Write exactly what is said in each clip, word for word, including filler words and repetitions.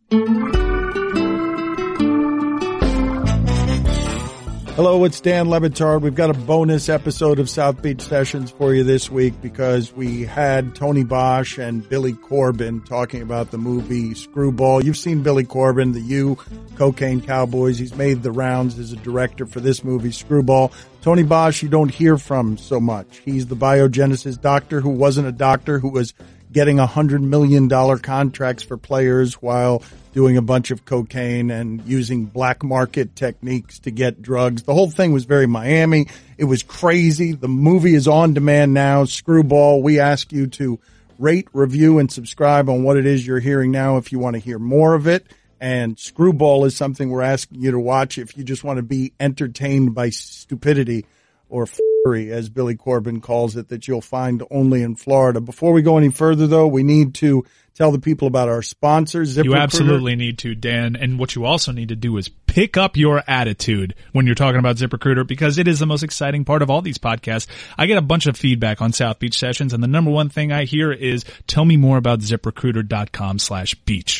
Hello, it's Dan Le Batard. We've got a bonus episode of South Beach Sessions for you this week because we had Tony Bosch and Billy Corben talking about the movie Screwball. You've seen Billy Corben, the U, Cocaine Cowboys. He's made the rounds as a director for this movie, Screwball. Tony Bosch, you don't hear from so much. He's the biogenesis doctor who wasn't a doctor, who was getting one hundred million dollars contracts for players while doing a bunch of cocaine and using black market techniques to get drugs. The whole thing was very Miami. It was crazy. The movie is on demand now, Screwball. We ask you to rate, review, and subscribe on what it is you're hearing now if you want to hear more of it. And Screwball is something we're asking you to watch if you just want to be entertained by stupidity, or f***ery, as Billy Corben calls it, that you'll find only in Florida. Before we go any further, though, we need to tell the people about our sponsors. ZipRecruiter. You absolutely need to, Dan. And what you also need to do is pick up your attitude when you're talking about ZipRecruiter, because it is the most exciting part of all these podcasts. I get a bunch of feedback on South Beach Sessions, and the number one thing I hear is, tell me more about ZipRecruiter.com slash beach.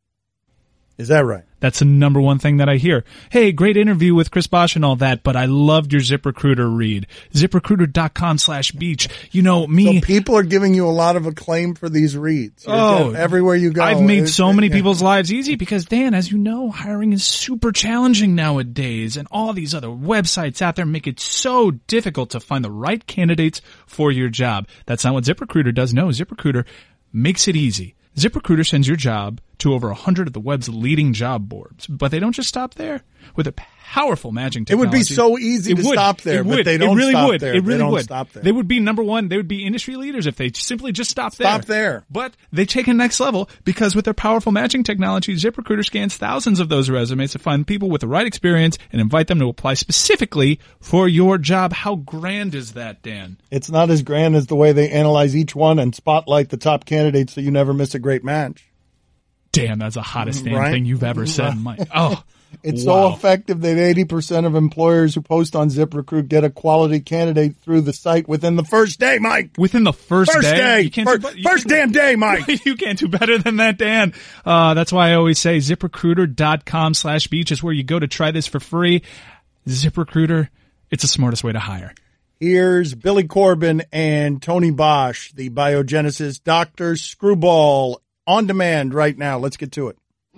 Is that right? That's the number one thing that I hear. Hey, great interview with Chris Bosch and all that, but I loved your ZipRecruiter read. ZipRecruiter.com slash beach. You know, me. So people are giving you a lot of acclaim for these reads. You're oh, everywhere you go. I've made so many yeah. people's lives easy because, Dan, as you know, hiring is super challenging nowadays, and all these other websites out there make it so difficult to find the right candidates for your job. That's not what ZipRecruiter does. No, ZipRecruiter makes it easy. ZipRecruiter sends your job to over one hundred of the web's leading job boards. But they don't just stop there. With a powerful matching technology. It would be so easy it to would. stop there, it would. but they don't it really stop would. there. It really they don't would. stop there. They would be number one. They would be industry leaders if they simply just stopped there. Stop there. But they take it next level because with their powerful matching technology, ZipRecruiter scans thousands of those resumes to find people with the right experience and invite them to apply specifically for your job. How grand is that, Dan? It's not as grand as the way they analyze each one and spotlight the top candidates so you never miss a great match. Dan, that's the hottest damn right? thing you've ever said in my... Oh, It's wow. so effective that eighty percent of employers who post on ZipRecruit get a quality candidate through the site within the first day, Mike. Within the first, first day? day. You can't first do, you first can't, damn day, Mike. You can't do better than that, Dan. Uh, that's why I always say ZipRecruiter.com slash beach is where you go to try this for free. ZipRecruiter, it's the smartest way to hire. Here's Billy Corben and Tony Bosch, the biogenesis doctor. Screwball on demand right now. Let's get to it.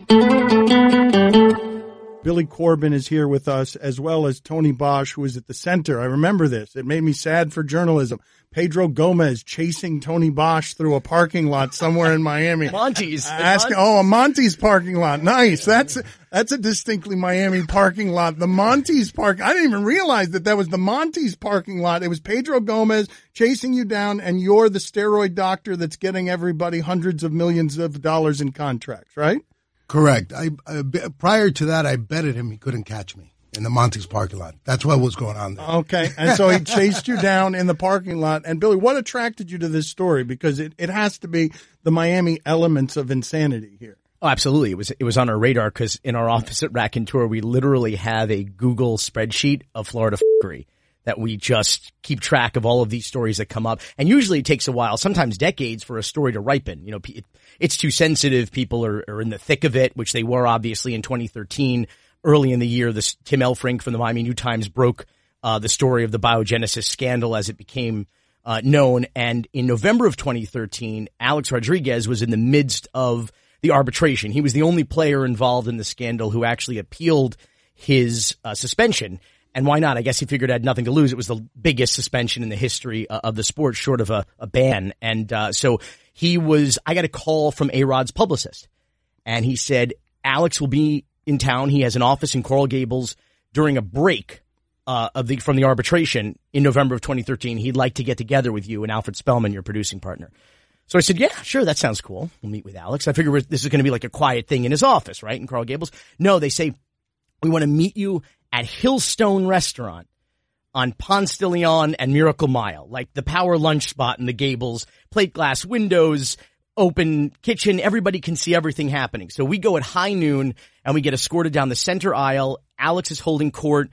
Billy Corben is here with us, as well as Tony Bosch, who is at the center. I remember this. It made me sad for journalism. Pedro Gomez chasing Tony Bosch through a parking lot somewhere in Miami. Monty's. Asking, oh, a Monty's parking lot. Nice. That's that's a distinctly Miami parking lot. The Monty's park. I didn't even realize that that was the Monty's parking lot. It was Pedro Gomez chasing you down, and you're the steroid doctor that's getting everybody hundreds of millions of dollars in contracts, right? Correct. I, I prior to that, I betted him he couldn't catch me in the Monty's parking lot. That's what was going on there. Okay. And so he chased you down in the parking lot. And Billy, what attracted you to this story? Because it, it has to be the Miami elements of insanity here. Oh, absolutely. It was it was on our radar because in our office at Raconteur, we literally have a Google spreadsheet of Florida f***ery that we just keep track of all of these stories that come up. And usually it takes a while, sometimes decades, for a story to ripen. You know, it, it's too sensitive. People are, are in the thick of it, which they were obviously in twenty thirteen. Early in the year, this Tim Elfrink from the Miami New Times broke uh, the story of the biogenesis scandal as it became uh, known. And in November of twenty thirteen, Alex Rodriguez was in the midst of the arbitration. He was the only player involved in the scandal who actually appealed his uh, suspension. And why not? I guess he figured it had nothing to lose. It was the biggest suspension in the history uh, of the sport, short of a, a ban. And uh, so he was, I got a call from A-Rod's publicist. And he said, Alex will be in town. He has an office in Coral Gables during a break uh, of the from the arbitration in November of twenty thirteen. He'd like to get together with you and Alfred Spellman, your producing partner. So I said, yeah, sure, that sounds cool. We'll meet with Alex. I figure this is going to be like a quiet thing in his office, right, in Coral Gables. No, they say, we want to meet you at Hillstone Restaurant on Ponce de Leon and Miracle Mile, like the power lunch spot in the Gables, plate glass windows, open kitchen. Everybody can see everything happening. So we go at high noon and we get escorted down the center aisle. Alex is holding court,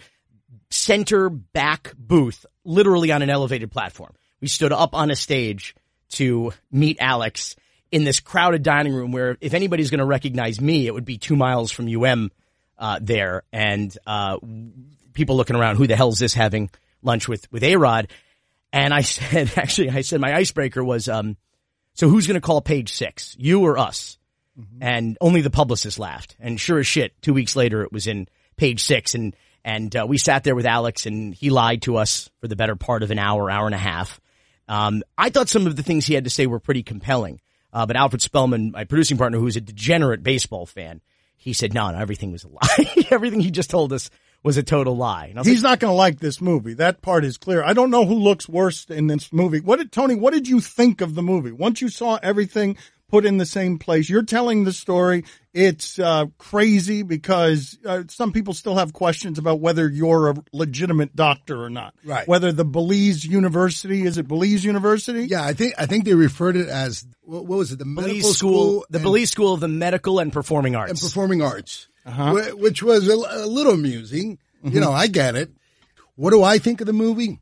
center back booth, literally on an elevated platform. We stood up on a stage to meet Alex. in this crowded dining room where if anybody's going to recognize me, it would be two miles from U M uh, there, and uh, people looking around, who the hell is this having lunch with, with A-Rod? And I said, actually, I said my icebreaker was, um, so who's going to call Page Six, you or us? Mm-hmm. And only the publicist laughed. And sure as shit, two weeks later, it was in Page Six, and and uh, we sat there with Alex, and he lied to us for the better part of an hour, hour and a half. Um, I thought some of the things he had to say were pretty compelling. Uh, but Alfred Spellman, my producing partner, who's a degenerate baseball fan, he said, no, no, everything was a lie. Everything he just told us was a total lie. And I was He's like, not going to like this movie. That part is clear. I don't know who looks worse in this movie. What did, Tony, what did you think of the movie? Once you saw everything put in the same place, you're telling the story. It's uh, crazy because uh, some people still have questions about whether you're a legitimate doctor or not. Right. Whether the Belize University, is it Belize University? Yeah, I think I think they referred it as, what, what was it, the Belize medical School, school, the and, Belize School of the Medical and Performing Arts. and Performing Arts, Uh-huh. wh- which was a, a little amusing. Mm-hmm. You know, I get it. What do I think of the movie?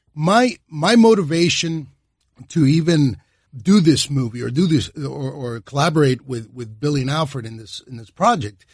My my motivation to even do this movie or do this or, or collaborate with, with Billy and Alfred in this in this project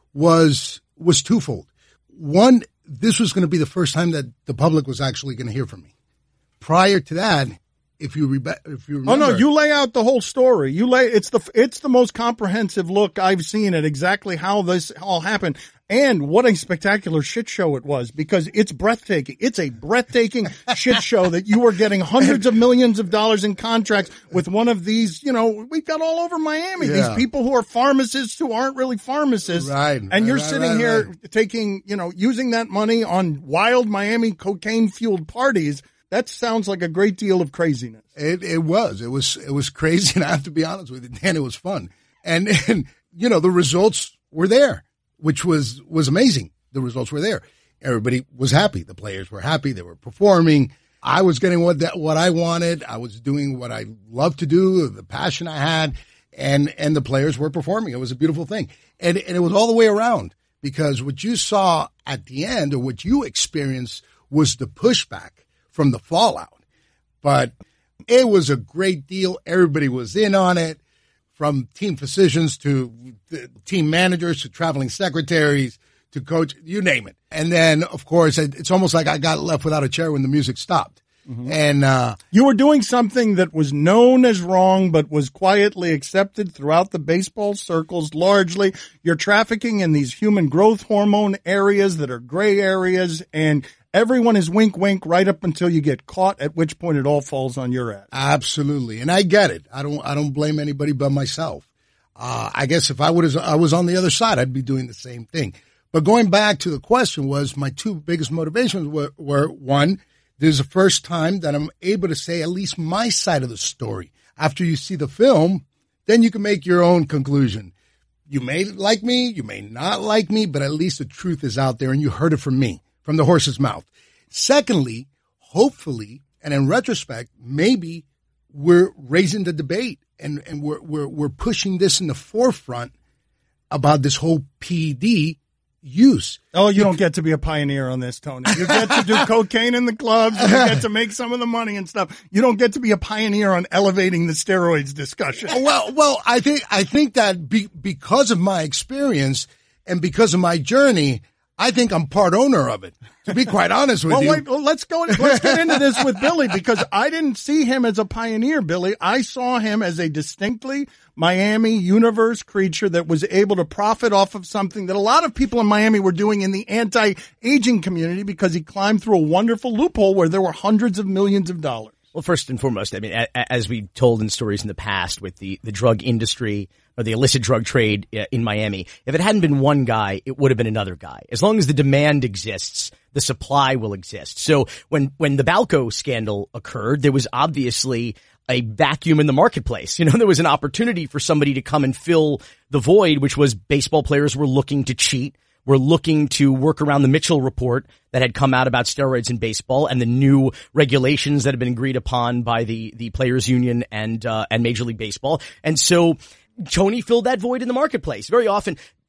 was was twofold. One, this was going to be the first time that the public was actually going to hear from me. Prior to that, if you re- if you remember, Oh no, you lay out the whole story. You lay it's the it's the most comprehensive look I've seen at exactly how this all happened. And what a spectacular shit show it was, because it's breathtaking. It's a breathtaking shit show that you were getting hundreds of millions of dollars in contracts with one of these, you know, we've got all over Miami, Yeah. these people who are pharmacists who aren't really pharmacists. Right. And you're Right, sitting right, here right. taking, you know, using that money on wild Miami cocaine fueled parties. That sounds like a great deal of craziness. It it was. It was it was crazy, and I have to be honest with you, Dan, it was fun. And and you know, the results were there, which was was amazing. The results were there. Everybody was happy. The players were happy. They were performing. I was getting what that what I wanted. I was doing what I loved to do, the passion I had, and and the players were performing. It was a beautiful thing. And and it was all the way around, because what you saw at the end, or what you experienced, was the pushback from the fallout. But it was a great deal. Everybody was in on it, from team physicians to the team managers to traveling secretaries to coach, you name it. And then, of course, it- it's almost like I got left without a chair when the music stopped. Mm-hmm. And uh You were doing something that was known as wrong, but was quietly accepted throughout the baseball circles largely. You're trafficking in these human growth hormone areas that are gray areas, and everyone is wink wink right up until you get caught, at which point it all falls on your ass. absolutely. And I get it. I don't I don't blame anybody but myself. Uh I guess if I would I was on the other side, I'd be doing the same thing. But going back to the question, was my two biggest motivations were, were one, this is the first time that I'm able to say at least my side of the story. After you see the film, then you can make your own conclusion. You may like me, you may not like me, but at least the truth is out there and you heard it from me, from the horse's mouth. Secondly, hopefully, and in retrospect, maybe we're raising the debate and, and we're, we're, we're pushing this in the forefront about this whole P E D use. Oh, you don't get to be a pioneer on this, Tony. You get to do cocaine in the clubs, and you get to make some of the money and stuff. You don't get to be a pioneer on elevating the steroids discussion. Well, well, I think, I think that be, because of my experience and because of my journey, I think I'm part owner of it, to be quite honest with Well, you. wait, well, let's go, let's get into this with Billy, because I didn't see him as a pioneer, Billy. I saw him as a distinctly Miami universe creature that was able to profit off of something that a lot of people in Miami were doing in the anti-aging community, because he climbed through a wonderful loophole where there were hundreds of millions of dollars. Well, first and foremost, I mean, a, a, as we told in stories in the past with the, the drug industry or the illicit drug trade uh, in Miami, if it hadn't been one guy, it would have been another guy. As long as the demand exists, the supply will exist. So when, when the Balco scandal occurred, there was obviously a vacuum in the marketplace. You know, there was an opportunity for somebody to come and fill the void, which was baseball players were looking to cheat. We're looking to work around the Mitchell report that had come out about steroids in baseball and the new regulations that have been agreed upon by the, the players union and, uh, and Major League Baseball. And so Tony filled that void in the marketplace. Very often,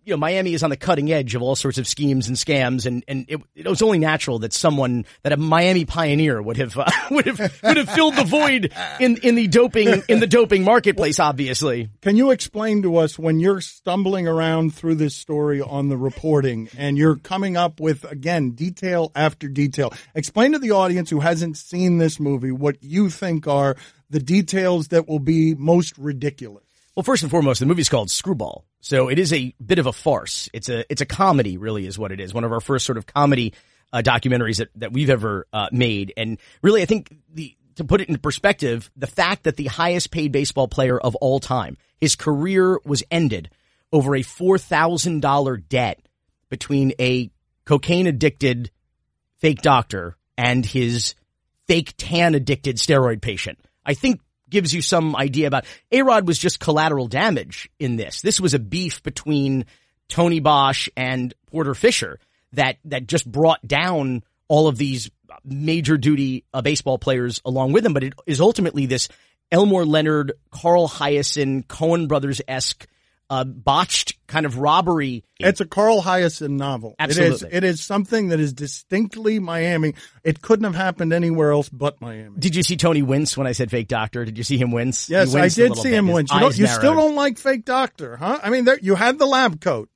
you know, Miami is on the cutting edge of all sorts of schemes and scams, and, and it, it was only natural that someone, that a Miami pioneer would have, uh, would have, would have filled the void in, in the doping, in the doping marketplace, obviously. Can you explain to us, when you're stumbling around through this story on the reporting and you're coming up with, again, detail after detail, explain to the audience who hasn't seen this movie what you think are the details that will be most ridiculous? Well, first and foremost, the movie's called Screwball. So it is a bit of a farce. It's a, it's a comedy, really, is what it is. One of our first sort of comedy, uh, documentaries that, that we've ever, uh, made. And really, I think the, to put it into perspective, the fact that the highest paid baseball player of all time, his career was ended over a four thousand dollars debt between a cocaine addicted fake doctor and his fake tan addicted steroid patient, I think gives you some idea about A-Rod was just collateral damage in this. This was a beef between Tony Bosch and Porter Fisher that, that just brought down all of these major duty uh, baseball players along with him. But it is ultimately this Elmore Leonard, Carl Hiaasen, Coen Brothers-esque uh, botched kind of robbery. It's a Carl Hiaasen novel. Absolutely. It is, it is something that is distinctly Miami. It couldn't have happened anywhere else but Miami. Did you see Tony wince when I said fake doctor? Did you see him wince? Yes, I did see him wince. You, don't, you still don't like fake doctor, huh? I mean, there, you had the lab coat.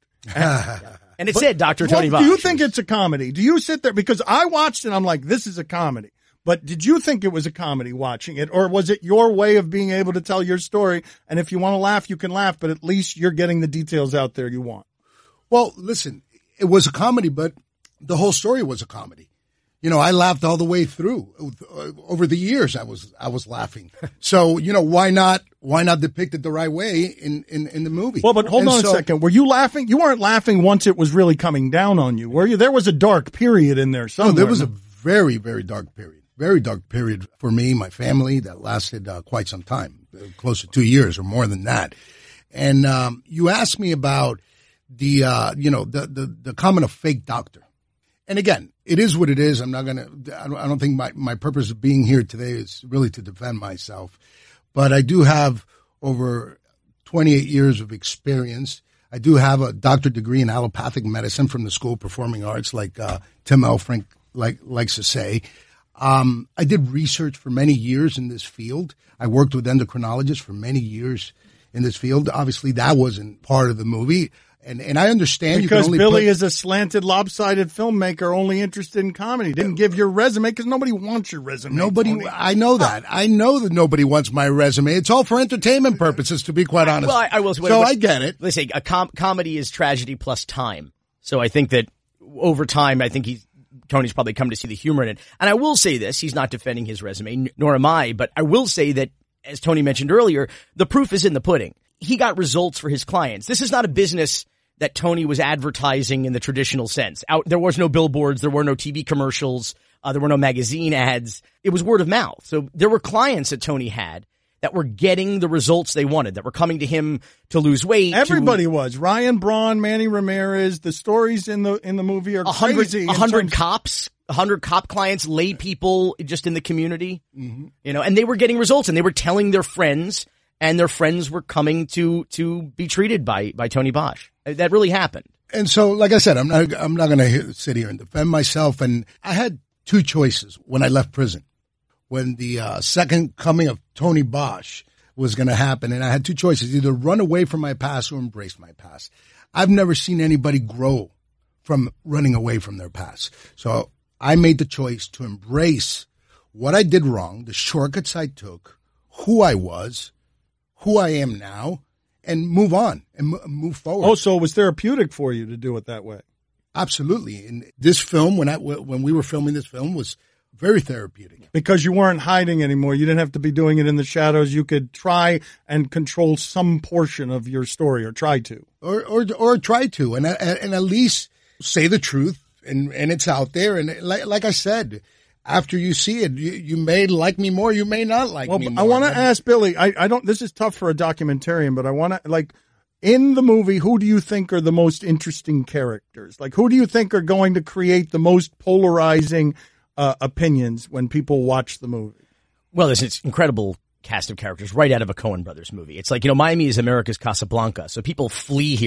And it said Doctor Tony Bosch. Do you think it's a comedy? Do you sit there? Because I watched it, I'm like, this is a comedy. But did you think it was a comedy watching it, or was it your way of being able to tell your story? And if you want to laugh, you can laugh, but at least you're getting the details out there you want. Well, listen, it was a comedy, but the whole story was a comedy. You know, I laughed all the way through. Over the years, I was I was laughing. So, you know, why not why not depict it the right way in, in, in the movie? Well, but hold and on so, a second. Were you laughing? You weren't laughing once it was really coming down on you, were you? There was a dark period in there somewhere. No, there was a very, very dark period. Very dark period for me, my family, that lasted uh, quite some time, uh, close to two years or more than that. And um, you asked me about the, uh, you know, the, the, the comment of fake doctor. And again, it is what it is. I'm not going to, I don't think my, my purpose of being here today is really to defend myself. But I do have over twenty-eight years of experience. I do have a doctorate degree in allopathic medicine from the School of Performing Arts, like uh, Tim Elfrink like, likes to say. Um, I did research for many years in this field. I worked with endocrinologists for many years in this field. Obviously, that wasn't part of the movie. And, and I understand because you can only Billy put, is a slanted, lopsided filmmaker only interested in comedy. Didn't give your resume because nobody wants your resume. Nobody, Tony. I know that. I know that nobody wants my resume. It's all for entertainment purposes, to be quite honest. Well, I, I will. So wait, I get it. Let's say a com- comedy is tragedy plus time. So I think that over time, I think he's, Tony's probably come to see the humor in it. And I will say this, he's not defending his resume, nor am I, but I will say that, as Tony mentioned earlier, the proof is in the pudding. He got results for his clients. This is not a business that Tony was advertising in the traditional sense. Out, there was no billboards, there were no T V commercials, uh, there were no magazine ads. It was word of mouth. So there were clients that Tony had that were getting the results they wanted, that were coming to him to lose weight. Everybody to, was. Ryan Braun, Manny Ramirez. The stories in the in the movie are a hundred, crazy. A hundred terms- cops, a hundred cop clients, lay people just in the community. Mm-hmm. You know, and they were getting results, and they were telling their friends, and their friends were coming to to be treated by by Tony Bosch. That really happened. And so, like I said, I'm not I'm not going to sit here and defend myself. And I had two choices when I left prison. When the uh, second coming of Tony Bosch was going to happen. And I had two choices, either run away from my past or embrace my past. I've never seen anybody grow from running away from their past. So I made the choice to embrace what I did wrong, the shortcuts I took, who I was, who I am now, and move on and m- move forward. Oh, so it was therapeutic for you to do it that way. Absolutely. And this film, when I, when we were filming this film, was very therapeutic. Because you weren't hiding anymore. You didn't have to be doing it in the shadows. You could try and control some portion of your story, or try to. Or or, or try to, and, and at least say the truth, and, and it's out there. And like, like I said, after you see it, you, you may like me more, you may not like well, me more. I want to ask Billy, I, I don't, this is tough for a documentarian, but I want to, like, in the movie, who do you think are the most interesting characters? Like, who do you think are going to create the most polarizing uh, opinions when people watch the movie? Well, there's this incredible cast of characters right out of a Coen Brothers movie. It's like, you know, Miami is America's Casablanca, so people flee here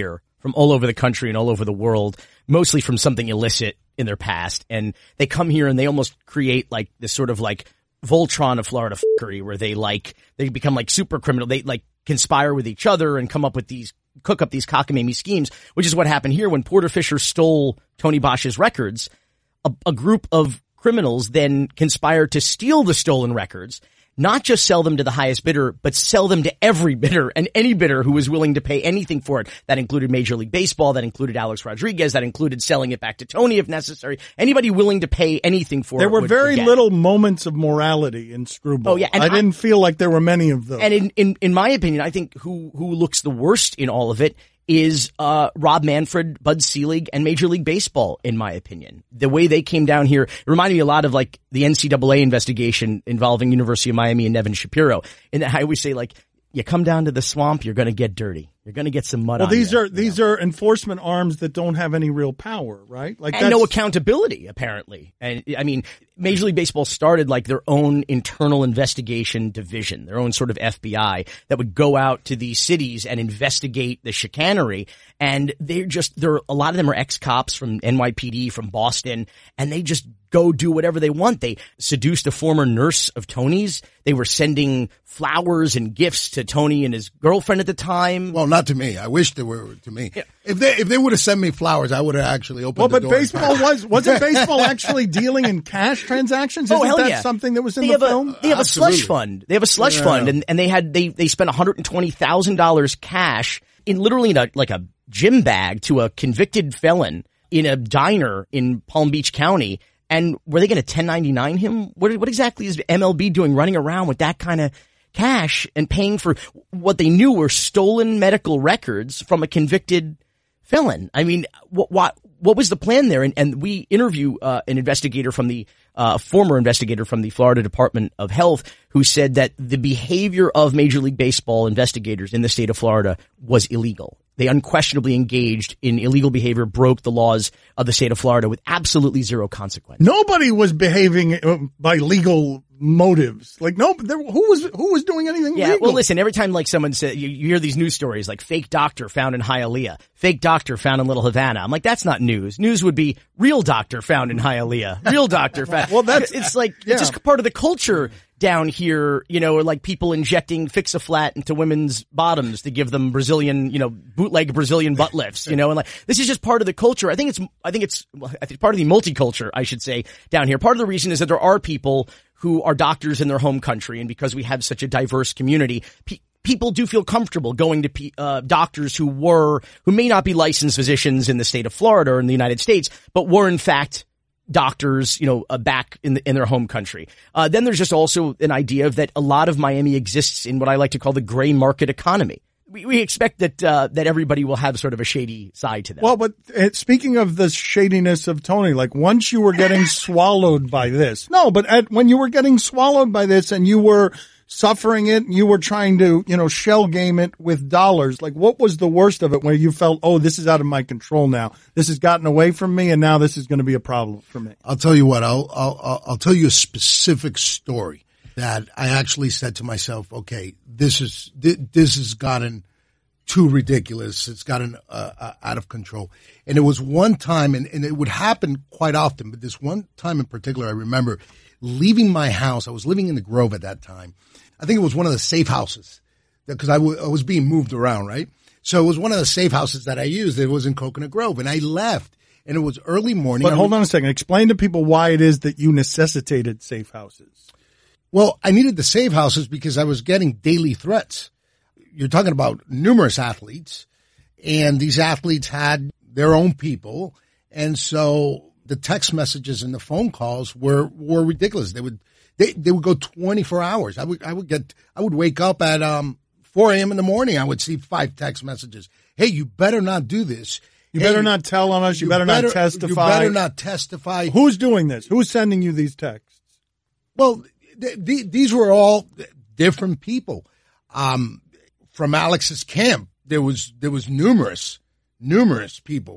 from all over the country and all over the world, mostly from something illicit in their past. And they come here and they almost create like this sort of like Voltron of Florida fuckery where they like, they become like super criminal. They like conspire with each other and come up with these, cook up these cockamamie schemes, which is what happened here when Porter Fisher stole Tony Bosch's records. A, a group of criminals then conspired to steal the stolen records, not just sell them to the highest bidder, but sell them to every bidder and any bidder who was willing to pay anything for it. That included Major League Baseball. That included Alex Rodriguez. That included selling it back to Tony if necessary. Anybody willing to pay anything for there it. There were would, very would little moments of morality in Screwball. Oh, yeah. And I, I didn't feel like there were many of those. And in, in, in my opinion, I think who, who looks the worst in all of it is uh Rob Manfred, Bud Selig, and Major League Baseball, in my opinion. The way they came down here, it reminded me a lot of like the N C double A investigation involving University of Miami and Nevin Shapiro. And I always say, like, you come down to the swamp, you're going to get dirty. You're going to get some mud well, on these you. are these know? are enforcement arms that don't have any real power, right? Like and that's... no accountability, apparently. And I mean, Major League Baseball started like their own internal investigation division, their own sort of F B I that would go out to these cities and investigate the chicanery. And they're just, they're, a lot of them are ex-cops from N Y P D, from Boston, and they just go do whatever they want. They seduced a former nurse of Tony's. They were sending flowers and gifts to Tony and his girlfriend at the time. Well, not to me. I wish they were to me. Yeah. If they if they would have sent me flowers, I would have actually opened well, the but door. Well, but baseball was wasn't baseball actually dealing in cash transactions? Isn't oh, hell that yeah. something that was in they the have film? A, they have Absolutely. a slush fund. They have a slush yeah. fund, and and they had they they spent one hundred twenty thousand dollars cash in literally in a, like a gym bag to a convicted felon in a diner in Palm Beach County. And were they going to ten ninety-nine him? What what exactly is M L B doing, running around with that kind of cash and paying for what they knew were stolen medical records from a convicted felon? I mean, what what what was the plan there? And and we interview uh, an investigator from the uh, former investigator from the Florida Department of Health who said that the behavior of Major League Baseball investigators in the state of Florida was illegal. They unquestionably engaged in illegal behavior, broke the laws of the state of Florida with absolutely zero consequence. Nobody was behaving by legal motives. Like, no, there, who was who was doing anything yeah, legal? Well, listen, every time like someone said, you, you hear these news stories like fake doctor found in Hialeah, fake doctor found in Little Havana. I'm like, that's not news. News would be real doctor found in Hialeah, real doctor found. Well, that's it's like yeah. it's just part of the culture down here, you know, or like people injecting Fix-A-Flat into women's bottoms to give them Brazilian, you know, bootleg Brazilian butt lifts, you know, and like this is just part of the culture. I think it's, I think it's, I think part of the multiculture, I should say, down here. Part of the reason is that there are people who are doctors in their home country, and because we have such a diverse community, pe- people do feel comfortable going to pe- uh, doctors who were, who may not be licensed physicians in the state of Florida or in the United States, but were in fact doctors, you know, uh, back in the, in their home country. Uh, then there's just also an idea of that a lot of Miami exists in what I like to call the gray market economy. We, we expect that, uh, that everybody will have sort of a shady side to them. Well, but uh, speaking of the shadiness of Tony, like once you were getting swallowed by this, no, but at, when you were getting swallowed by this and you were suffering it, and you were trying to, you know, shell game it with dollars. Like, what was the worst of it where you felt, oh, this is out of my control now. This has gotten away from me, and now this is going to be a problem for me? I'll tell you what. I'll I'll I'll tell you a specific story that I actually said to myself, okay, this is this has gotten too ridiculous. It's gotten uh, uh, out of control. And it was one time, and, and it would happen quite often, but this one time in particular, I remember leaving my house. I was living in the Grove at that time. I think it was one of the safe houses because I, w- I was being moved around, right? So it was one of the safe houses that I used. It was in Coconut Grove, and I left, and it was early morning. But I hold was, on a second. Explain to people why it is that you necessitated safe houses. Well, I needed the safe houses because I was getting daily threats. You're talking about numerous athletes, and these athletes had their own people, and so the text messages and the phone calls were were ridiculous. They would they they would go twenty-four hours. I would I would get I would wake up at um four a.m. in the morning. I would see five text messages. Hey, you better not do this. You hey, better not tell on us. You, you better, better not testify. You better not testify. Who's doing this? Who's sending you these texts? Well, th- th- these were all different people. Um, from Alex's camp, there was there was numerous numerous people,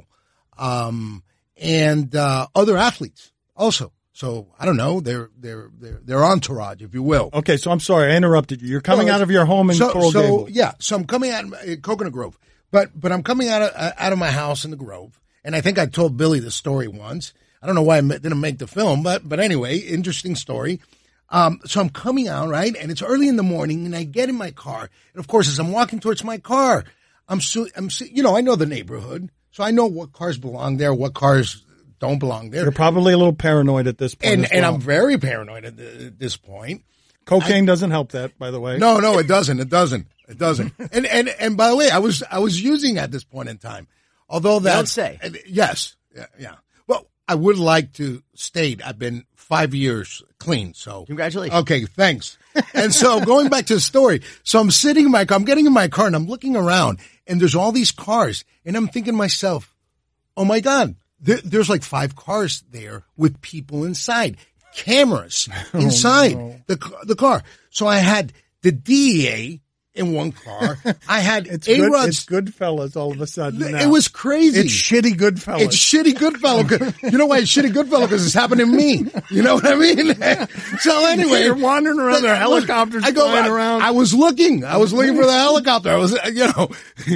um, and uh, other athletes also. So I don't know, their their their their entourage, if you will. Okay, so I'm sorry I interrupted you. You're coming well, out of your home in so, Coral so, Gables. Yeah, so I'm coming out in Coconut Grove. But but I'm coming out of uh, out of my house in the Grove, and I think I told Billy the story once. I don't know why I didn't make the film, but but anyway, interesting story. Um, so I'm coming out, right, and it's early in the morning, and I get in my car, and of course, as I'm walking towards my car, I'm so I'm you know I know the neighborhood, so I know what cars belong there, what cars don't belong there. You're probably a little paranoid at this point, and as and well. I'm very paranoid at, the, at this point. Cocaine I, doesn't help that, by the way. No, no, it doesn't. It doesn't. It doesn't. and and and by the way, I was I was using at this point in time, although that You don't say. Yes, yeah, yeah. Well, I would like to state I've been five years clean. So Congratulations. Okay, thanks. And so going back to the story, so I'm sitting in my car, I'm getting in my car, and I'm looking around, and there's all these cars, and I'm thinking to myself, oh my God, there, there's like five cars there with people inside. Cameras inside oh, no. the the car. So I had the D E A in one car. I had It's, good, A-Rod's. it's Goodfellas all of a sudden now. It was crazy. It's shitty Goodfellas. It's shitty Goodfellow. You know why it's shitty Goodfellow? Because it's happened to me. You know what I mean? So anyway, You're wandering around, there are helicopters I go, flying I, around. I was looking. I was looking for the helicopter. I was, you know.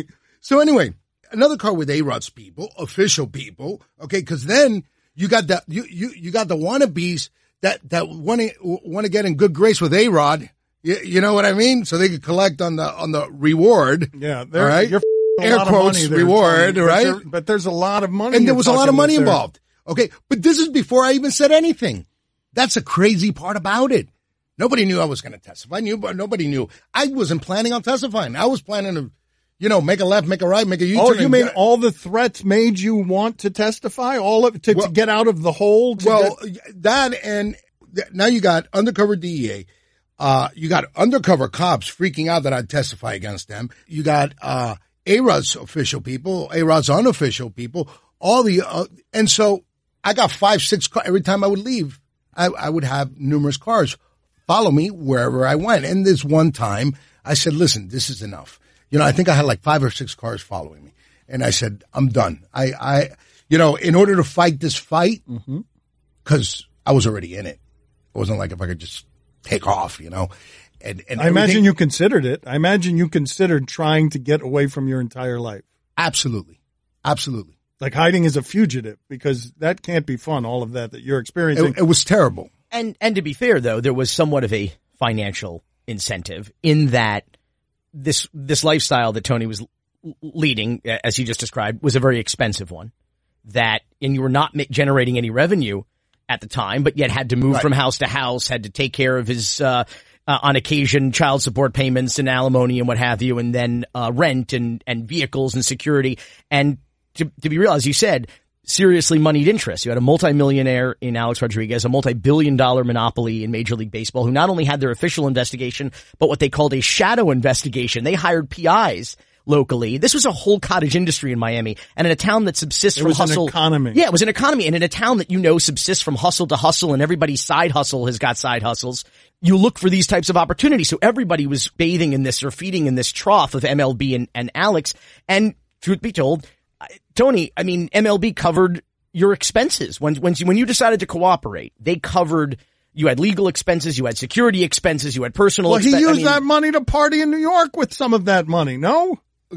So anyway, another car with A-Rod's people, official people. Okay, because then you got the you you you got the wannabes that that want to want to get in good grace with A-Rod. You, you know what I mean? So they could collect on the on the reward. Yeah, all there, right. You're a Air lot quotes of money there, reward, Tony, right? But, there, but there's a lot of money, And there you're was a lot of talking money about there. involved. Okay, but this is before I even said anything. That's the crazy part about it. Nobody knew I was going to testify. Knew, but nobody knew. I wasn't planning on testifying. I was planning to, you know, make a left, make a right, make a U-turn. Oh, you and mean get- all the threats made you want to testify? All of to, Well- to get out of the hole? To Well, get, that and th- now you got undercover D E A. Uh, you got undercover cops freaking out that I'd testify against them. You got, uh, A-Rod's official people, A-Rod's unofficial people, all the, uh, and so I got five, six cars. Every time I would leave, I, I would have numerous cars follow me wherever I went. And this one time I said, listen, this is enough. You know, I think I had like five or six cars following me. And I said, I'm done. I, I, you know, in order to fight this fight, because I was already in it. It wasn't like if I could just take off, you know. And, and I imagine everything- you considered it. I imagine you considered trying to get away from your entire life, Absolutely. Absolutely. like hiding as a fugitive, because that can't be fun. All of that that you're experiencing. It, it was terrible. And and to be fair, though, there was somewhat of a financial incentive in that this this lifestyle that Tony was l- leading, as he just described, was a very expensive one. That and you were not ma- generating any revenue at the time, but yet had to move Right. from house to house, had to take care of his uh, uh, on occasion child support payments and alimony and what have you, and then uh, rent and and vehicles and security. And to to be real, as you said, seriously moneyed interests. You had a multimillionaire in Alex Rodriguez, a multi-billion dollar monopoly in Major League Baseball, who not only had their official investigation, but what they called a shadow investigation. They hired P Is locally. This was a whole cottage industry in Miami, and in a town that subsists It from was an hustle. economy. Yeah, it was an economy, and in a town that you know subsists from hustle to hustle, and everybody's side hustle has got side hustles. You look for these types of opportunities. So everybody was bathing in this or feeding in this trough of M L B and, and Alex. And truth be told, Tony, I mean, M L B covered your expenses. When, when you, when you decided to cooperate, they covered, you had legal expenses, you had security expenses, you had personal well, he expenses. used that money to party in New York with some of that money. No,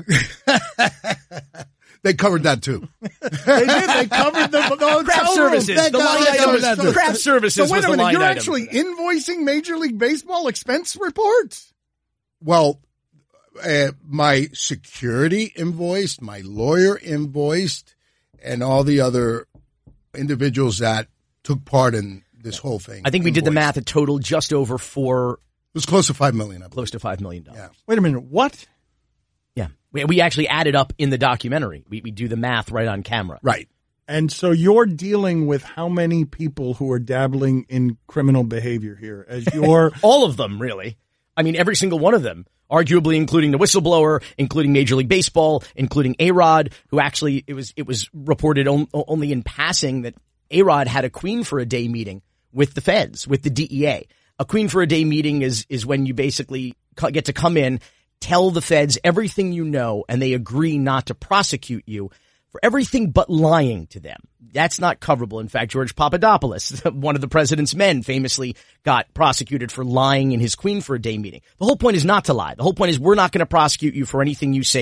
They covered that too. they did. They covered the, the hotel Craft room. services. Thank The God line they item covered was, that too. craft services So wait was a the minute, line you're item. actually invoicing Major League Baseball expense reports? Well, uh, my security invoiced, my lawyer invoiced, and all the other individuals that took part in this whole thing. I think we did the invoiced. math. It totaled just over four, It was close to five million. I believe. close to five million dollars. Yeah. Wait a minute, what? Yeah. We, we actually added up in the documentary. We, we do the math right on camera. Right. And so you're dealing with how many people who are dabbling in criminal behavior here as your All of them, really. I mean, every single one of them, arguably including the whistleblower, including Major League Baseball, including A-Rod, who actually, it was, it was reported on, only in passing that A-Rod had a Queen for a Day meeting with the feds, with the D E A. A Queen for a Day meeting is, is when you basically get to come in, tell the feds everything you know, and they agree not to prosecute you for everything but lying to them. That's not coverable. In fact, George Papadopoulos, one of the president's men, famously got prosecuted for lying in his Queen for a Day meeting. The whole point is not to lie. The whole point is we're not going to prosecute you for anything you say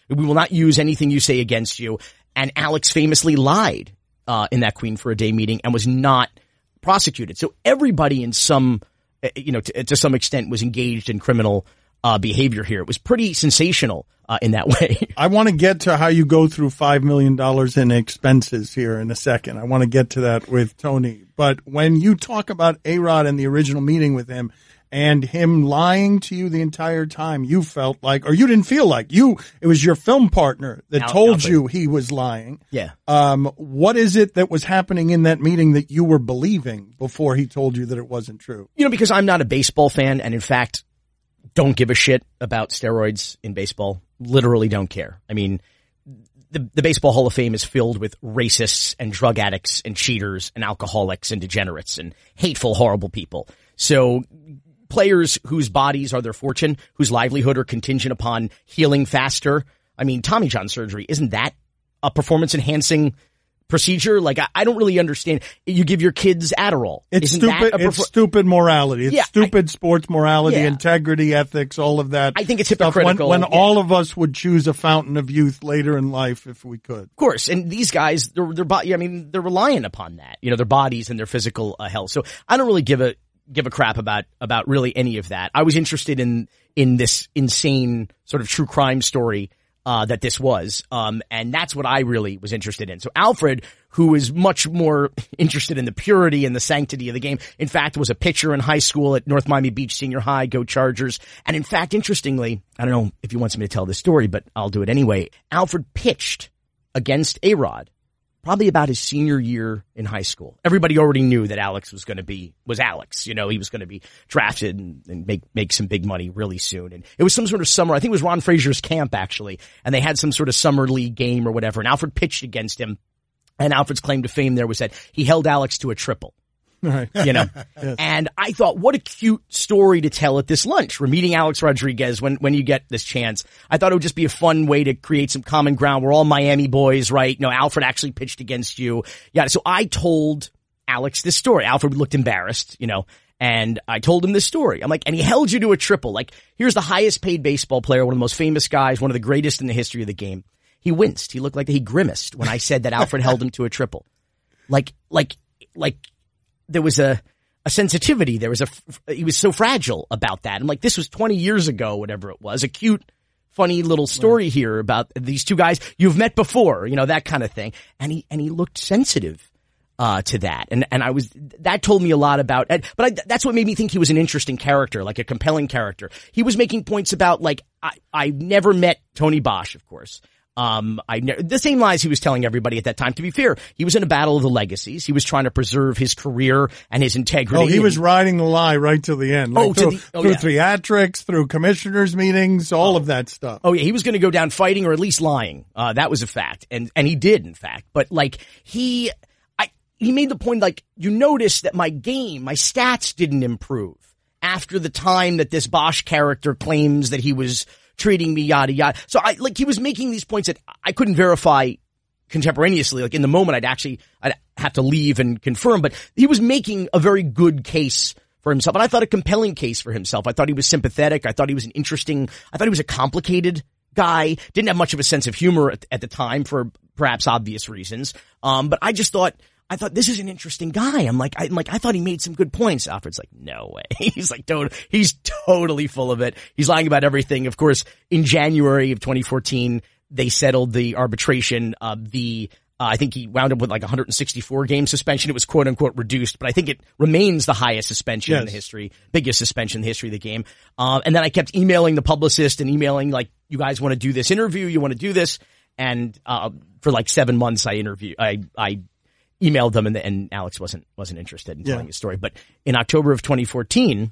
We will not use anything you say against you. And Alex famously lied uh, in that Queen for a Day meeting and was not prosecuted. So everybody in some, you know, to, to some extent was engaged in criminal uh, behavior here. It was pretty sensational uh, in that way. I want to get to how you go through five million dollars in expenses here in a second. I want to get to that with Tony. But when you talk about A-Rod and the original meeting with him and him lying to you the entire time, you felt like, or you didn't feel like, you, it was your film partner that Al- told Alfred. you he was lying. Yeah. Um, what is it that was happening in that meeting that you were believing before he told you that it wasn't true? You know, because I'm not a baseball fan and in fact don't give a shit about steroids in baseball. Literally don't care. I mean, the, the Baseball Hall of Fame is filled with racists and drug addicts and cheaters and alcoholics and degenerates and hateful, horrible people. So players whose bodies are their fortune, whose livelihood are contingent upon healing faster. I mean, Tommy John surgery, isn't that a performance enhancing procedure? Like, I, I don't really understand. You give your kids Adderall. It's Isn't stupid. that a It's perfor- stupid morality. It's Yeah, stupid I, sports morality, yeah. integrity, ethics, all of that. I think it's stuff. hypocritical. When, when yeah. all of us would choose a fountain of youth later in life if we could. Of course. And these guys, they're, they're, I mean, they're relying upon that, you know, their bodies and their physical uh, health. So I don't really give a, give a crap about, about really any of that. I was interested in, in this insane sort of true crime story Uh, that this was. Um, and that's what I really was interested in. So Alfred, who is much more interested in the purity and the sanctity of the game, in fact, was a pitcher in high school at North Miami Beach Senior High, go Chargers. And in fact, interestingly, I don't know if he wants me to tell this story, but I'll do it anyway. Alfred pitched against A-Rod probably about his senior year in high school. Everybody already knew that Alex was going to be, was Alex. You know, he was going to be drafted and, and make, make some big money really soon. And it was some sort of summer, I think it was Ron Frazier's camp actually. And they had some sort of summer league game or whatever. And Alfred pitched against him. And Alfred's claim to fame there was that he held Alex to a triple. Right. You know, Yes. And I thought, what a cute story to tell at this lunch. We're meeting Alex Rodriguez when, when you get this chance. I thought it would just be a fun way to create some common ground. We're all Miami boys, right? You know, Alfred actually pitched against you. Yeah. So I told Alex this story. Alfred looked embarrassed, you know, and I told him this story. I'm like, and he held you to a triple. Like, here's the highest paid baseball player, one of the most famous guys, one of the greatest in the history of the game. He winced. He looked like he grimaced when I said that Alfred held him to a triple. Like, like, like, there was a, a sensitivity. There was a, he was so fragile about that. I'm like, this was twenty years ago, whatever it was, a cute, funny little story right. here about these two guys you've met before, you know, that kind of thing. And he, and he looked sensitive, uh, to that. And, and I was, that told me a lot about, but I, that's what made me think he was an interesting character, like a compelling character. He was making points about, like, I, I never met Tony Bosch, of course. Um, I ne- the same lies he was telling everybody at that time. To be fair, he was in a battle of the legacies. He was trying to preserve his career and his integrity. Oh, he was riding the lie right to the end. Like oh, through, to the, oh, through yeah. theatrics, through commissioners' meetings, all oh. of that stuff. Oh yeah, he was going to go down fighting or at least lying. Uh, that was a fact, and and he did, in fact. But like he, I he made the point, like, you notice that my game, my stats didn't improve after the time that this Bosch character claims that he was treating me, yada, yada. So I, like, he was making these points that I couldn't verify contemporaneously. Like, in the moment, I'd actually, I'd have to leave and confirm, but he was making a very good case for himself. And I thought a compelling case for himself. I thought he was sympathetic. I thought he was an interesting, I thought he was a complicated guy. Didn't have much of a sense of humor at, at the time for perhaps obvious reasons. Um, but I just thought, I thought this is an interesting guy. I'm like, I'm like, I thought he made some good points. Alfred's like, no way. He's like, to- he's totally full of it. He's lying about everything. Of course, in January of twenty fourteen, they settled the arbitration of the, uh, I think he wound up with like one hundred sixty-four game suspension. It was quote unquote reduced, but I think it remains the highest suspension yes. in the history, biggest suspension in the history of the game. Um, and then I kept emailing the publicist and emailing like, you guys want to do this interview? You want to do this? And, uh, for like seven months, I interviewed, I, I, emailed them and, and Alex wasn't, wasn't interested in telling yeah. his story. But in October of twenty fourteen,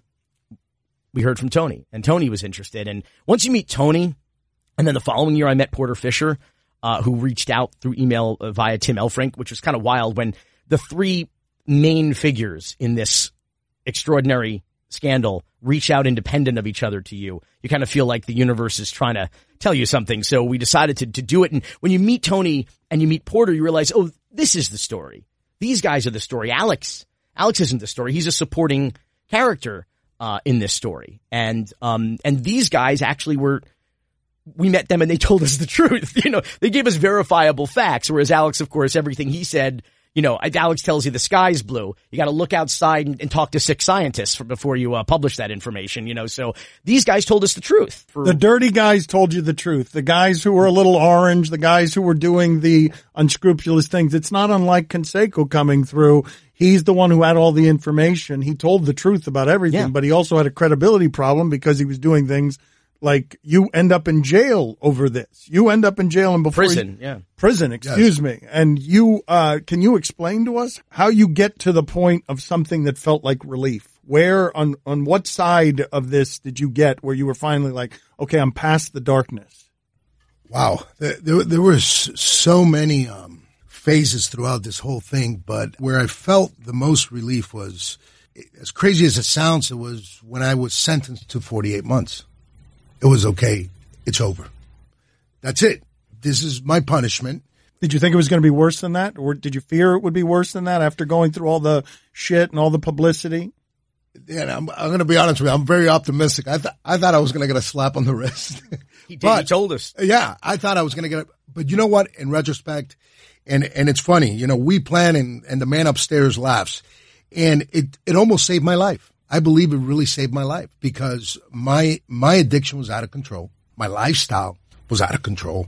we heard from Tony and Tony was interested. And once you meet Tony, and then the following year I met Porter Fisher, uh, who reached out through email uh, via Tim Elfrink, which was kind of wild when the three main figures in this extraordinary scandal reach out independent of each other to you. You kind of feel like the universe is trying to tell you something. So we decided to, to do it. And when you meet Tony and you meet Porter, you realize, oh, this is the story. These guys are the story. Alex, Alex isn't the story. He's a supporting character, uh, in this story. And, um, and these guys actually were we met them and they told us the truth. You know, they gave us verifiable facts, whereas Alex, of course, everything he said, you know, Alex tells you the sky's blue. You got to look outside and, and talk to six scientists for, before you uh, publish that information, you know. So these guys told us the truth. For- the dirty guys told you the truth. The guys who were a little orange, the guys who were doing the unscrupulous things. It's not unlike Canseco coming through. He's the one who had all the information. He told the truth about everything, Yeah. but he also had a credibility problem because he was doing things like you end up in jail over this. You end up in jail and before Prison, you, yeah. Prison, excuse yes. me. And you, uh, can you explain to us how you get to the point of something that felt like relief? Where, on, on what side of this did you get where you were finally like, okay, I'm past the darkness? Wow. There, there, there were so many, um, phases throughout this whole thing, but where I felt the most relief was, as crazy as it sounds, it was when I was sentenced to forty-eight months. It was okay. It's over. That's it. This is my punishment. Did you think it was going to be worse than that? Or did you fear it would be worse than that after going through all the shit and all the publicity? Yeah, I'm, I'm going to be honest with you. I'm very optimistic. I thought, I thought I was going to get a slap on the wrist. He did. But, he told us. Yeah, I thought I was going to get it. But you know what? In retrospect, and, and it's funny, you know, we plan and, and the man upstairs laughs, and it, it almost saved my life. I believe it really saved my life because my, my addiction was out of control. My lifestyle was out of control.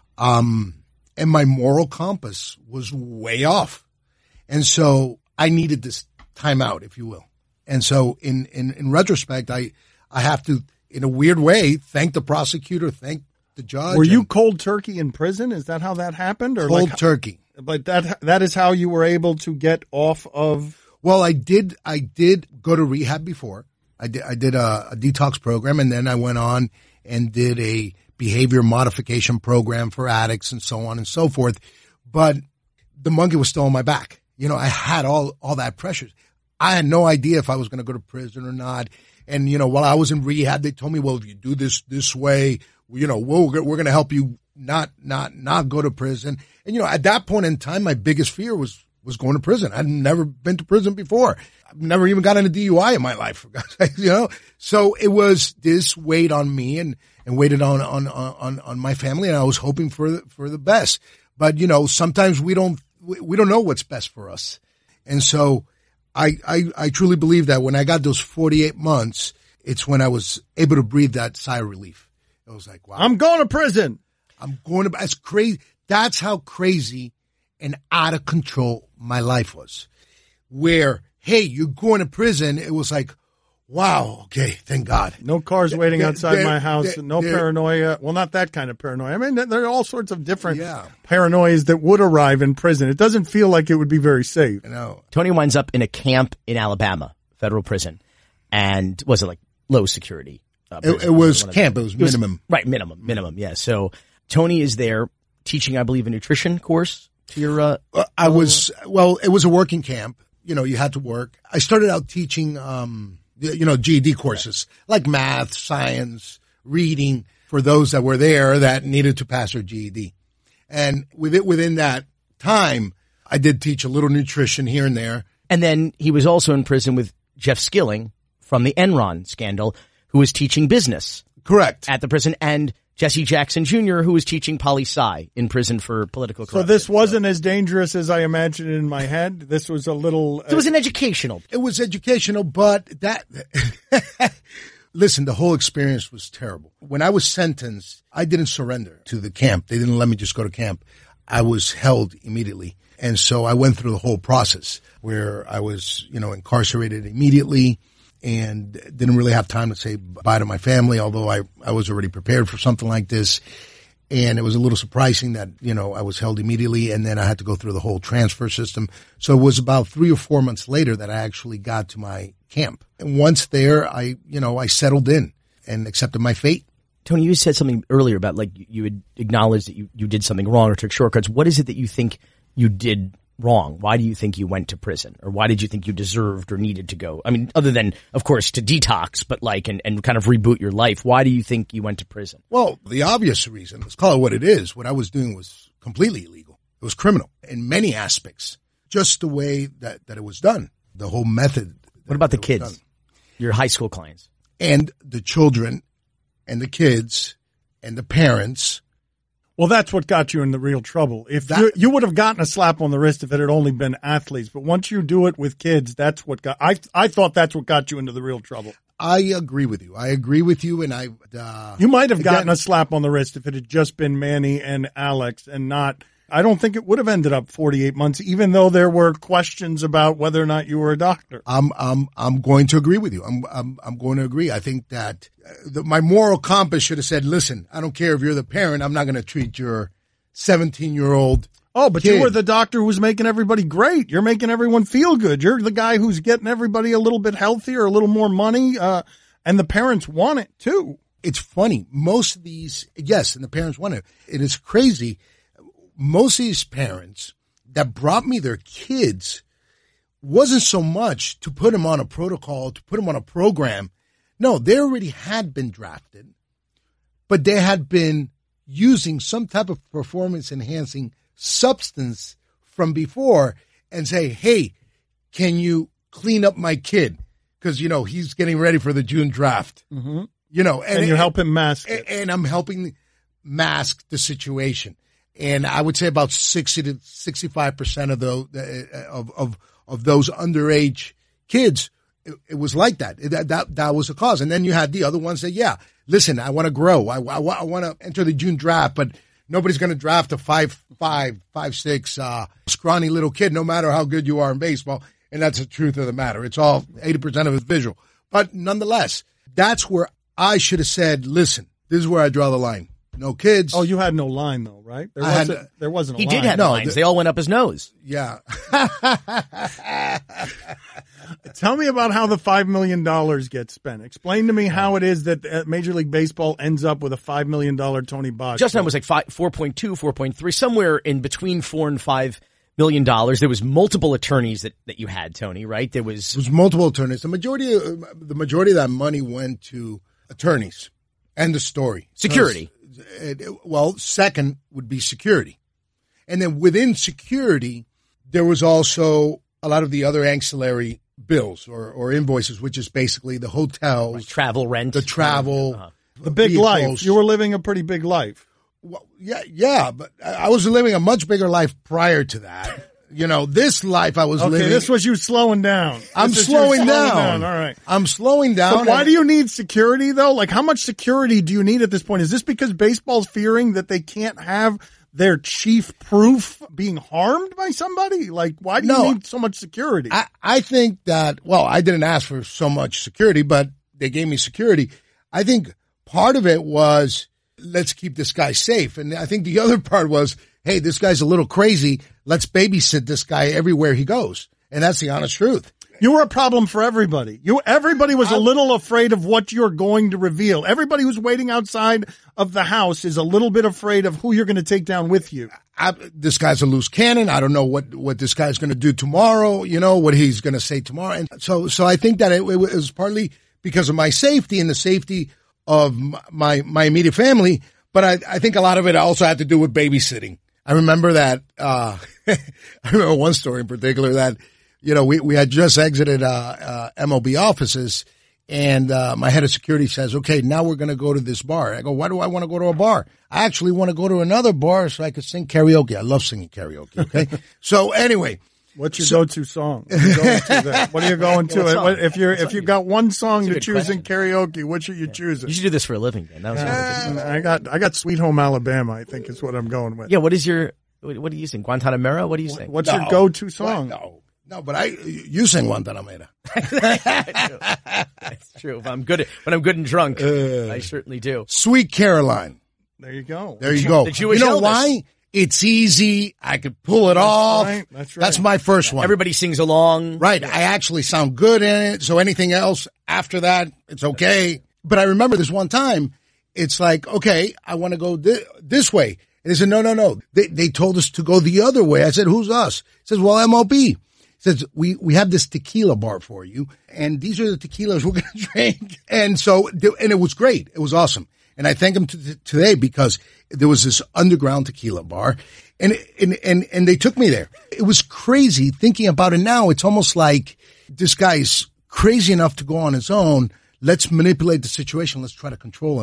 Um, and my moral compass was way off. And so I needed this time out, if you will. And so in, in, in retrospect, I, I have to, in a weird way, thank the prosecutor, thank the judge. Were you cold turkey in prison? Is that how that happened? Or cold like, turkey. But that, that is how you were able to get off of. Well, I did, I did go to rehab before. I did, I did a, a detox program, and then I went on and did a behavior modification program for addicts and so on and so forth. But the monkey was still on my back. You know, I had all, all that pressure. I had no idea if I was going to go to prison or not. And, you know, while I was in rehab, they told me, well, if you do this this way, you know, we'll, we're going to help you not, not, not go to prison. And, you know, at that point in time, my biggest fear was, was going to prison. I'd never been to prison before. I've never even gotten a D U I in my life, for God's sake, you know? So it was this weighed on me and, and waited on, on, on, on my family. And I was hoping for, the, for the best. But, you know, sometimes we don't, we, we don't know what's best for us. And so I, I, I truly believe that when I got those forty-eight months, it's when I was able to breathe that sigh of relief. It was like, wow. I'm going to prison. I'm going to, that's crazy. That's how crazy and out of control my life was. Where, hey, you're going to prison. It was like, wow, okay, thank God. No cars waiting They're, outside they're, my house. they're, No they're, paranoia. Well, not that kind of paranoia. I mean, there are all sorts of different yeah. paranoias that would arrive in prison. It doesn't feel like it would be very safe. You know. Tony winds up in a camp in Alabama, federal prison. And was it like low security? Uh, it, it was camp. It was minimum. It was, right, minimum, minimum, yeah. So Tony is there teaching, I believe, a nutrition course to your, uh, uh I was, well, it was a working camp. You know, you had to work. I started out teaching, um, you know, G E D courses like math, science, reading for those that were there that needed to pass their G E D. And with it, within that time, I did teach a little nutrition here and there. And then he was also in prison with Jeff Skilling from the Enron scandal, who was teaching business. Correct. At the prison, and Jesse Jackson Junior, who was teaching poli-sci in prison for political corruption. So this wasn't so. as dangerous as I imagined it in my head. This was a little... Uh, it was an educational. It was educational, but that... Listen, the whole experience was terrible. When I was sentenced, I didn't surrender to the camp. They didn't let me just go to camp. I was held immediately. And so I went through the whole process where I was, you know, incarcerated immediately and didn't really have time to say bye to my family, although I, I was already prepared for something like this. And it was a little surprising that, you know, I was held immediately and then I had to go through the whole transfer system. So it was about three or four months later that I actually got to my camp. And once there, I, you know, I settled in and accepted my fate. Tony, you said something earlier about like you had acknowledged that you, you did something wrong or took shortcuts. What is it that you think you did wrong? Why do you think you went to prison? Or why did you think you deserved or needed to go? I mean, other than, of course, to detox, but like, and, and kind of reboot your life. Why do you think you went to prison? Well, the obvious reason, let's call it what it is. What I was doing was completely illegal. It was criminal in many aspects. Just the way that, that it was done. The whole method. What about the kids? Your high school clients? And the children and the kids and the parents. Well, that's what got you into real trouble. If That- you, you would have gotten a slap on the wrist if it had only been athletes, but once you do it with kids, that's what got. I I thought that's what got you into the real trouble. I agree with you. I agree with you, and I. Uh, You might have gotten again, a slap on the wrist if it had just been Manny and Alex, and not. I don't think it would have ended up forty-eight months, even though there were questions about whether or not you were a doctor. I'm I'm I'm going to agree with you. I'm I'm I'm going to agree. I think that uh, the, my moral compass should have said, "Listen, I don't care if you're the parent. I'm not going to treat your seventeen-year-old." Oh, but kid. you were the doctor who was making everybody great. You're making everyone feel good. You're the guy who's getting everybody a little bit healthier, a little more money, uh, and the parents want it too. It's funny. Most of these, yes, and the parents want it. It is crazy. Most of these parents that brought me their kids wasn't so much to put them on a protocol, to put them on a program. No, they already had been drafted, but they had been using some type of performance enhancing substance from before and say, hey, can you clean up my kid? Because, you know, he's getting ready for the June draft. Mm-hmm. You know, and, And you help him mask it. and I'm helping mask the situation. And I would say about sixty to sixty-five percent of those, of, of, of those underage kids, it, it was like that. That, that. that was the cause. And then you had the other ones that, yeah, listen, I want to grow. I, I, I want to enter the June draft, but nobody's going to draft a five, five, five, six, uh, scrawny little kid, no matter how good you are in baseball. And that's the truth of the matter. It's all eighty percent of it's visual. But nonetheless, that's where I should have said, listen, this is where I draw the line. No kids. Oh, you had no line though, right? There I had- wasn't. There wasn't a He line. did have No, lines. the- They all went up his nose. Yeah. Tell me about how the five million dollars gets spent. Explain to me how it is that uh, Major League Baseball ends up with a five million dollars Tony Bosch. Justin was like five, four point two, four point three, somewhere in between four and five million dollars. There was multiple attorneys that, that you had, Tony, right? There was It was multiple attorneys. The majority of, the majority of that money went to attorneys and the story. security. It- it- well, second would be security. And then within security, there was also a lot of the other ancillary bills or, or invoices, which is basically the hotels, Travel rent. the travel, Uh-huh. the big vehicles. life. You were living a pretty big life. Well, yeah, yeah, but I I was living a much bigger life prior to that. You know, this life I was Okay, living. this was you slowing down. I'm This is you slowing down. All right. I'm slowing down. But why and- do you need security though? Like how much security do you need at this point? Is this because baseball's fearing that they can't have their chief proof being harmed by somebody? Like why do you No. need so much security? I, I think that, well, I didn't ask for so much security, but they gave me security. I think part of it was, let's keep this guy safe. And I think the other part was, hey, this guy's a little crazy. Let's babysit this guy everywhere he goes. And that's the honest truth. You were a problem for everybody. You, everybody was a little afraid of what you're going to reveal. Everybody who's waiting outside of the house is a little bit afraid of who you're going to take down with you. I, this guy's a loose cannon. I don't know what, what this guy's going to do tomorrow, you know, what he's going to say tomorrow. And so, so I think that it, it was partly because of my safety and the safety of my, my immediate family. But I, I think a lot of it also had to do with babysitting. I remember that, uh, I remember one story in particular that, you know, we, we had just exited, uh, uh, M L B offices and, uh, my head of security says, okay, now we're going to go to this bar. I go, why do I want to go to a bar? I actually want to go to another bar so I could sing karaoke. I love singing karaoke. Okay. So anyway, What's your go-to song? What are you going to, there? What are you going to? What song? If you're if you got one song to good choose in question. karaoke, which are you choosing? You should do this for a living, Dan. That was Uh, I got I got Sweet Home Alabama. I think is what I'm going with. yeah. What is your? What what do you sing? Guantanamera? What do you sing? What's No. your go-to song? no, no, but I, you sing Guantanamera. That's true. If I'm good, at, when I'm good and drunk, Uh. I certainly do. Sweet Caroline. There you go. There you go. the Jewish you know Elvis. why? It's easy. I could pull it off. right. That's right. That's my first one. Everybody sings along. Right. I actually sound good in it. So anything else after that, it's okay. But I remember this one time, it's like, okay, I want to go thi- this way. And they said, no, no, no. They, they told us to go the other way. I said, who's us? He says, well, M L B. He says, we, we have this tequila bar for you. And these are the tequilas we're going to drink. And so, and it was great. It was awesome. And I thank him t- t- today because there was this underground tequila bar and, and, and, and they took me there. It was crazy thinking about it now. It's almost like this guy's crazy enough to go on his own. Let's manipulate the situation. Let's try to control him.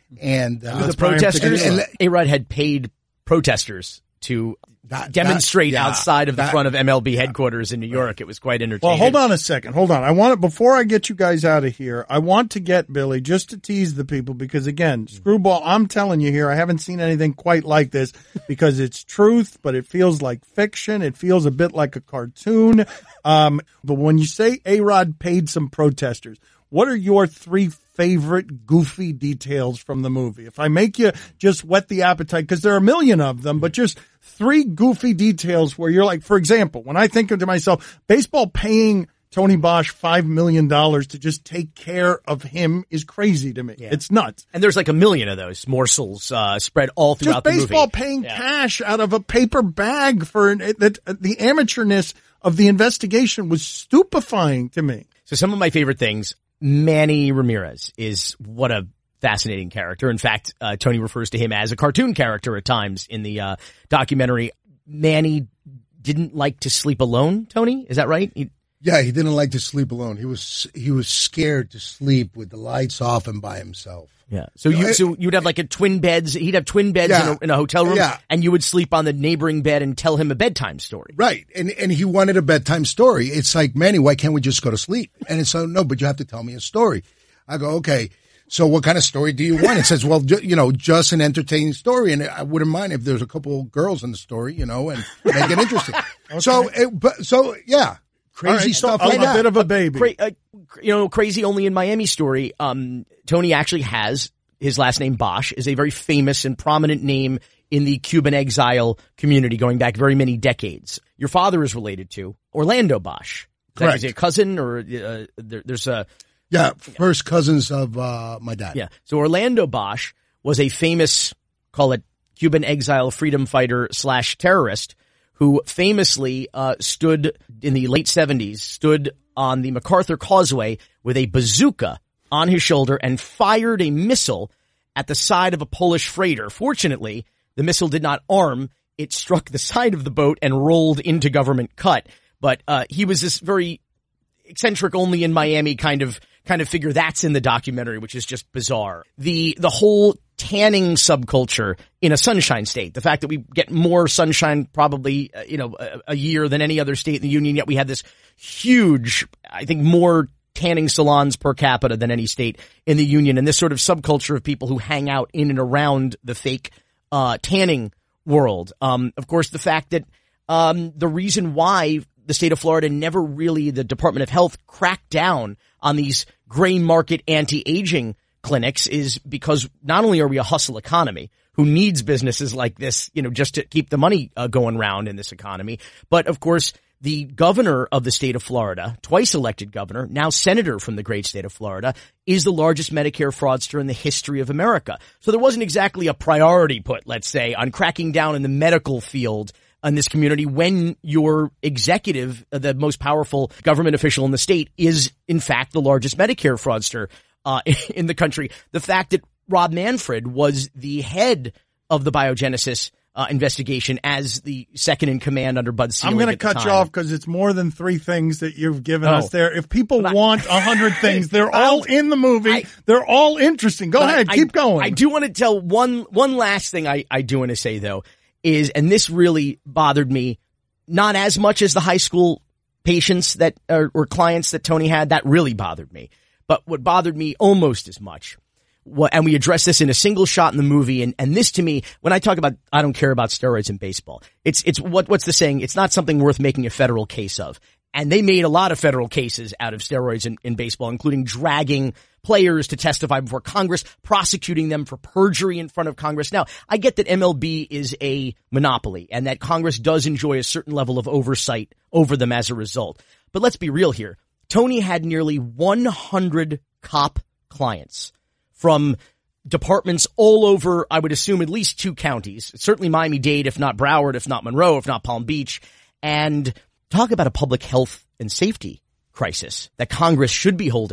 And uh, the protesters, and, and, A-Rod had paid protesters to that, demonstrate that, yeah, outside of the that, front of M L B headquarters in New York. It was quite entertaining. Well, hold on a second. Hold on. I want to, before I get you guys out of here, I want to get Billy just to tease the people because again, Screwball, I'm telling you here, I haven't seen anything quite like this because it's truth, but it feels like fiction. It feels a bit like a cartoon. Um, but when you say A-Rod paid some protesters, what are your three favorite goofy details from the movie? If I make you just whet the appetite, because there are a million of them, but just three goofy details where you're like, for example, when I think of to myself, baseball paying Tony Bosch five million dollars to just take care of him is crazy to me. Yeah. It's nuts. And there's like a million of those morsels uh, spread all throughout the movie. Just baseball paying yeah. cash out of a paper bag for that. The amateurness of the investigation was stupefying to me. So some of my favorite things, Manny Ramirez is what a fascinating character. In fact, uh, Tony refers to him as a cartoon character at times in the uh, documentary. Manny didn't like to sleep alone, Tony? Is that right? He, yeah, he didn't like to sleep alone. He was he was scared to sleep with the lights off and by himself. Yeah. So you, so you'd have like a twin beds. He'd have twin beds yeah, in, a, in a hotel room, yeah. and you would sleep on the neighboring bed and tell him a bedtime story. Right. And and he wanted a bedtime story. It's like, Manny, why can't we just go to sleep? And it's so, no, but you have to tell me a story. I go, okay. So what kind of story do you want? It says, well, ju- you know, just an entertaining story. And I wouldn't mind if there's a couple of girls in the story, you know, and make it interesting. Okay. So, it, but, so yeah. Crazy right, stuff so like a that. A bit of a baby. Cra- uh, you know, crazy only in Miami story. Um, Tony actually has his last name Bosch is a very famous and prominent name in the Cuban exile community going back very many decades. Your father is related to Orlando Bosch. Correct. Is he a cousin or uh, there, there's a... Yeah, first cousins of uh, my dad. Yeah. So Orlando Bosch was a famous, call it Cuban exile freedom fighter slash terrorist who famously uh, stood in the late seventies, stood on the MacArthur Causeway with a bazooka on his shoulder and fired a missile at the side of a Polish freighter. Fortunately, the missile did not arm. It struck the side of the boat and rolled into Government Cut. But uh, he was this very eccentric, only in Miami kind of kind of figure. That's in the documentary, which is just bizarre. The the whole tanning subculture in a sunshine state, the fact that we get more sunshine probably uh, you know a, a year than any other state in the union, yet we have this huge, I think, more tanning salons per capita than any state in the union, and this sort of subculture of people who hang out in and around the fake uh tanning world. Um, of course, the fact that um the reason why the state of Florida never really, the Department of Health, cracked down on these gray market anti-aging clinics is because not only are we a hustle economy who needs businesses like this, you know, just to keep the money uh, going around in this economy, but of course the governor of the state of Florida, twice elected governor, now senator from the great state of Florida, is the largest Medicare fraudster in the history of America. So there wasn't exactly a priority put, let's say, on cracking down in the medical field in this community when your executive, the most powerful government official in the state, is in fact the largest Medicare fraudster uh, in the country. The fact that Rob Manfred was the head of the biogenesis Uh, investigation as the second in command under Bud Selig. I'm going to cut time. you off because it's more than three things that you've given oh. us there. If people I, want a hundred things, they're all in the movie. I, they're all interesting. Go ahead, I, keep going. I do want to tell one one last thing I, I do want to say, though, is, and this really bothered me, not as much as the high school patients that or, or clients that Tony had. That really bothered me. But what bothered me almost as much, what, and we address this in a single shot in the movie, and, and this to me, when I talk about I don't care about steroids in baseball, it's it's what what's the saying? It's not something worth making a federal case of. And they made a lot of federal cases out of steroids in, in baseball, including dragging players to testify before Congress, prosecuting them for perjury in front of Congress. Now, I get that M L B is a monopoly and that Congress does enjoy a certain level of oversight over them as a result. But let's be real here. Tony had nearly one hundred cop clients from departments all over, I would assume, at least two counties, certainly Miami-Dade, if not Broward, if not Monroe, if not Palm Beach. And talk about a public health and safety crisis that Congress should be holding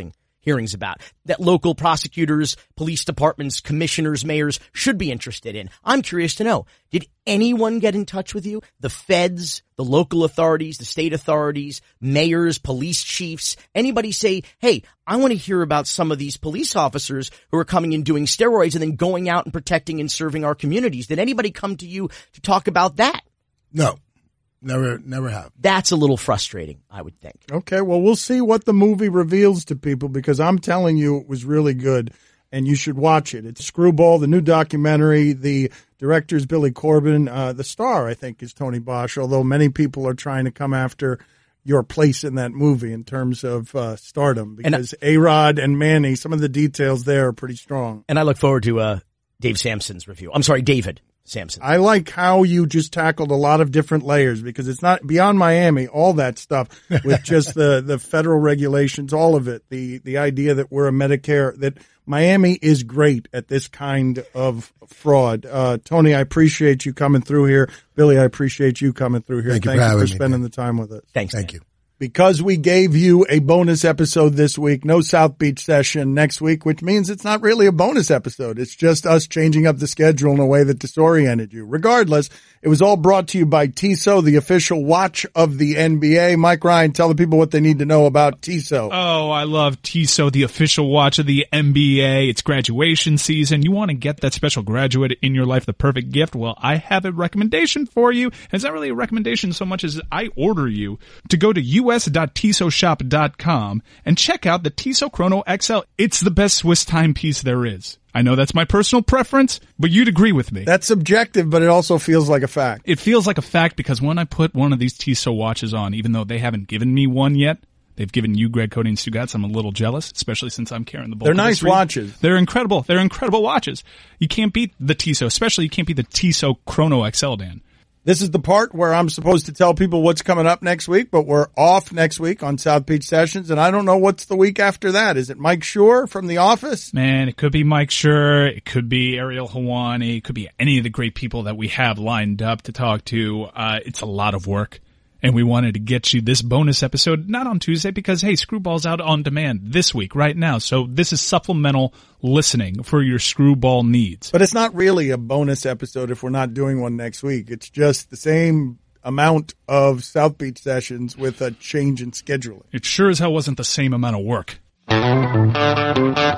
hearings about, that local prosecutors, police departments, commissioners, mayors should be interested in. I'm curious to know, did anyone get in touch with you? The feds, the local authorities, the state authorities, mayors, police chiefs, anybody say, hey, I want to hear about some of these police officers who are coming and doing steroids and then going out and protecting and serving our communities. Did anybody come to you to talk about that? No. Never, never have. That's a little frustrating, I would think. Okay, well, we'll see what the movie reveals to people because I'm telling you it was really good and you should watch it. It's Screwball, the new documentary. The director's Billy Corben. Uh, the star, I think, is Tony Bosch, although many people are trying to come after your place in that movie in terms of uh, stardom because and, A-Rod and Manny, some of the details there are pretty strong. And I look forward to uh, Dave Sampson's review. I'm sorry, David. Sampson. I like how you just tackled a lot of different layers because it's not beyond Miami, all that stuff with just the, the federal regulations, all of it. The, the idea that we're a Medicare, that Miami is great at this kind of fraud. Uh, Tony, I appreciate you coming through here. Billy, I appreciate you coming through here. Thank you Thank for, you for having spending me, the time with us. Thanks. Thank man. you. Because we gave you a bonus episode this week, no South Beach session next week, which means it's not really a bonus episode. It's just us changing up the schedule in a way that disoriented you. Regardless, it was all brought to you by Tissot, the official watch of the N B A. Mike Ryan, tell the people what they need to know about Tissot. Oh, I love Tissot, the official watch of the N B A. It's graduation season. You want to get that special graduate in your life the perfect gift? Well, I have a recommendation for you. It's not really a recommendation so much as I order you to go to U S dot tissot shop dot com and check out the Tissot Chrono X L. It's the best Swiss timepiece there is. I know that's my personal preference, but you'd agree with me. That's subjective, but it also feels like a fact. It feels like a fact because when I put one of these Tissot watches on, even though they haven't given me one yet, they've given you, Greg Cody and Stugotz. I'm a little jealous, especially since I'm carrying the bulk They're of nice this read. watches. They're incredible. They're incredible watches. You can't beat the Tissot, especially you can't beat the Tissot Chrono X L, Dan. This is the part where I'm supposed to tell people what's coming up next week, but we're off next week on South Beach Sessions, and I don't know what's the week after that. Is it Mike Schur from The Office? Man, it could be Mike Schur. It could be Ariel Helwani. It could be any of the great people that we have lined up to talk to. Uh, it's a lot of work. And we wanted to get you this bonus episode, not on Tuesday, because, hey, Screwball's out on demand this week, right now. So this is supplemental listening for your Screwball needs. But it's not really a bonus episode if we're not doing one next week. It's just the same amount of South Beach Sessions with a change in scheduling. It sure as hell wasn't the same amount of work.